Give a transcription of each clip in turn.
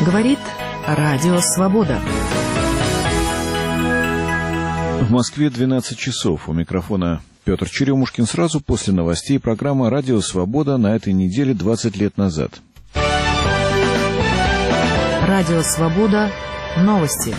Говорит Радио Свобода. В Москве 12 часов. У микрофона Петр Черемушкин. Сразу после новостей программа «Радио Свобода» на этой неделе 20 лет назад. Радио Свобода. Новости.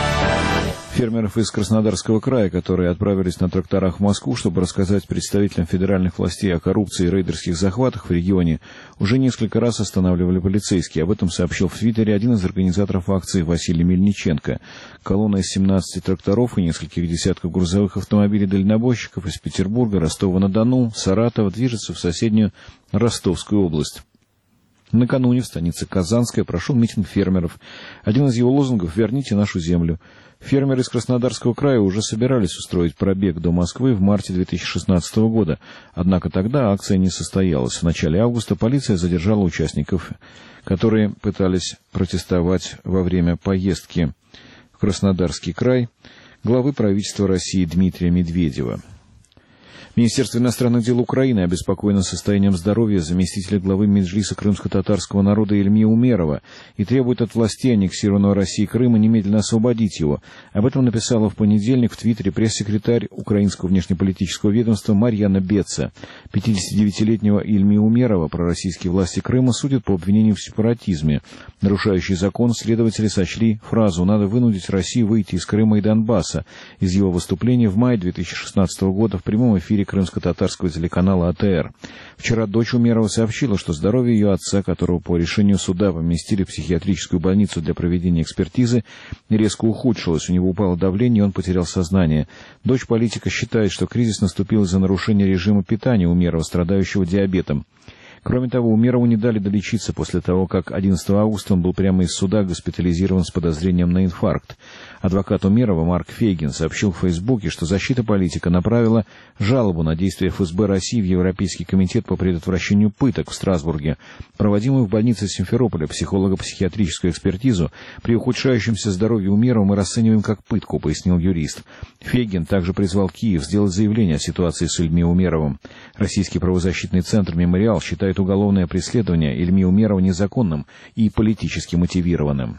Фермеров из Краснодарского края, которые отправились на тракторах в Москву, чтобы рассказать представителям федеральных властей о коррупции и рейдерских захватах в регионе, уже несколько раз останавливали полицейские. Об этом сообщил в Твиттере один из организаторов акции Василий Мельниченко. Колонна из 17 тракторов и нескольких десятков грузовых автомобилей-дальнобойщиков из Петербурга, Ростова-на-Дону, Саратова движется в соседнюю Ростовскую область. Накануне в станице Казанская прошел митинг фермеров. Один из его лозунгов «Верните нашу землю». Фермеры из Краснодарского края уже собирались устроить пробег до Москвы в марте 2016 года. Однако тогда акция не состоялась. В начале августа полиция задержала участников, которые пытались протестовать во время поездки в Краснодарский край главы правительства России Дмитрия Медведева. Министерство иностранных дел Украины обеспокоено состоянием здоровья заместителя главы Меджлиса крымско-татарского народа Ильми Умерова и требует от властей аннексированного Россией Крыма немедленно освободить его. Об этом написала в понедельник в Твиттере пресс-секретарь Украинского внешнеполитического ведомства Марьяна Беца. 59-летнего Ильми Умерова пророссийские власти Крыма судят по обвинению в сепаратизме. Нарушающий закон следователи сочли фразу «надо вынудить Россию выйти из Крыма и Донбасса» из его выступления в мае 2016 года в прямом эфире крымско-татарского телеканала АТР. Вчера дочь Умерова сообщила, что здоровье ее отца, которого по решению суда поместили в психиатрическую больницу для проведения экспертизы, резко ухудшилось. У него упало давление, и он потерял сознание. Дочь политика считает, что кризис наступил из-за нарушения режима питания Умерова, страдающего диабетом. Кроме того, Умерову не дали долечиться после того, как 11 августа он был прямо из суда госпитализирован с подозрением на инфаркт. Адвокат Умерова Марк Фейгин сообщил в Фейсбуке, что защита политика направила жалобу на действия ФСБ России в Европейский комитет по предотвращению пыток в Страсбурге. Проводимую в больнице Симферополя психолого-психиатрическую экспертизу при ухудшающемся здоровье Умерова мы расцениваем как пытку, пояснил юрист. Фейгин также призвал Киев сделать заявление о ситуации с Ильми Умеровым. Российский правозащитный центр «Мемориал» считает уголовное преследование Ильми Умерова незаконным и политически мотивированным.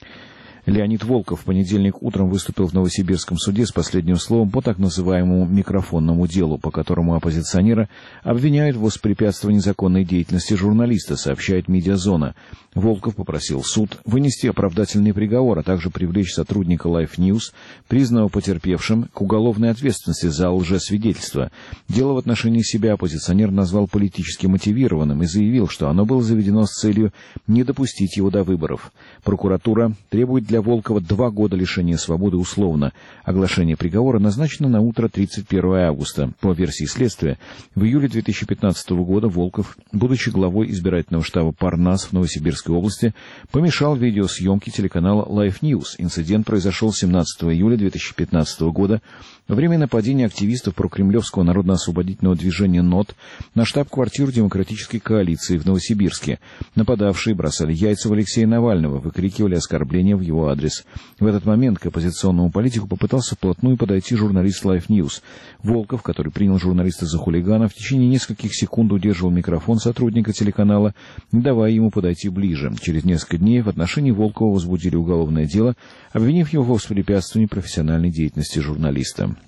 Леонид Волков в понедельник утром выступил в Новосибирском суде с последним словом по так называемому микрофонному делу, по которому оппозиционера обвиняют в воспрепятствовании незаконной деятельности журналиста, сообщает «Медиазона». Волков попросил суд вынести оправдательный приговор, а также привлечь сотрудника Life News, признанного потерпевшим, к уголовной ответственности за лжесвидетельство. Дело в отношении себя оппозиционер назвал политически мотивированным и заявил, что оно было заведено с целью не допустить его до выборов. Прокуратура требует для Волкова 2 года лишения свободы условно. Оглашение приговора назначено на утро 31 августа. По версии следствия, в июле 2015 года Волков, будучи главой избирательного штаба Парнас в Новосибирской области, помешал видеосъемке телеканала Life News. Инцидент произошел 17 июля 2015 года во время нападения активистов прокремлевского народно-освободительного движения НОТ на штаб-квартиру Демократической коалиции в Новосибирске. Нападавшие бросали яйца в Алексея Навального, выкрикивали оскорбления в его адрес. В этот момент к оппозиционному политику попытался вплотную подойти журналист Life News. Волков, который принял журналиста за хулигана, в течение нескольких секунд удерживал микрофон сотрудника телеканала, не давая ему подойти ближе. Через несколько дней в отношении Волкова возбудили уголовное дело, обвинив его в воспрепятствовании профессиональной деятельности журналиста.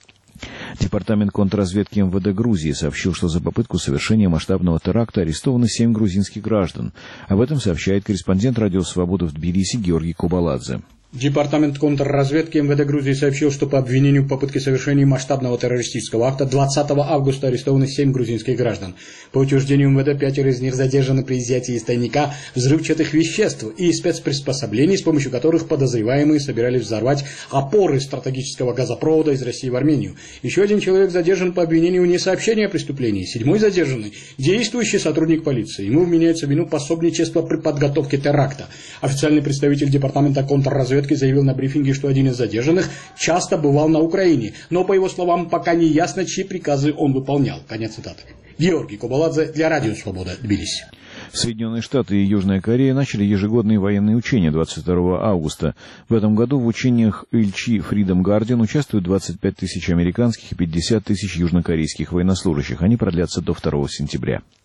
Департамент контрразведки МВД Грузии сообщил, что за попытку совершения масштабного теракта арестованы 7 грузинских граждан. Об этом сообщает корреспондент «Радио Свобода» в Тбилиси Георгий Кубаладзе. Департамент контрразведки МВД Грузии сообщил, что по обвинению в попытке совершения масштабного террористического акта 20 августа арестованы 7 грузинских граждан. По утверждению МВД, 5 из них задержаны при изъятии из тайника взрывчатых веществ и спецприспособлений, с помощью которых подозреваемые собирались взорвать опоры стратегического газопровода из России в Армению. Еще 1 человек задержан по обвинению в несообщении о преступлении. 7-й задержанный – действующий сотрудник полиции. Ему вменяется в вину пособничество при подготовке теракта. Официальный представитель департамента контрразведки заявил на брифинге, что 1 из задержанных часто бывал на Украине, но, по его словам, пока не ясно, чьи приказы он выполнял. Конец цитаты. Георгий Кубаладзе для Радио Свобода, Тбилиси. Соединенные Штаты и Южная Корея начали ежегодные военные учения 22 августа. В этом году в учениях Ильчи Freedom Guardian участвуют 25 тысяч американских и 50 тысяч южнокорейских военнослужащих. Они продлятся до 2 сентября.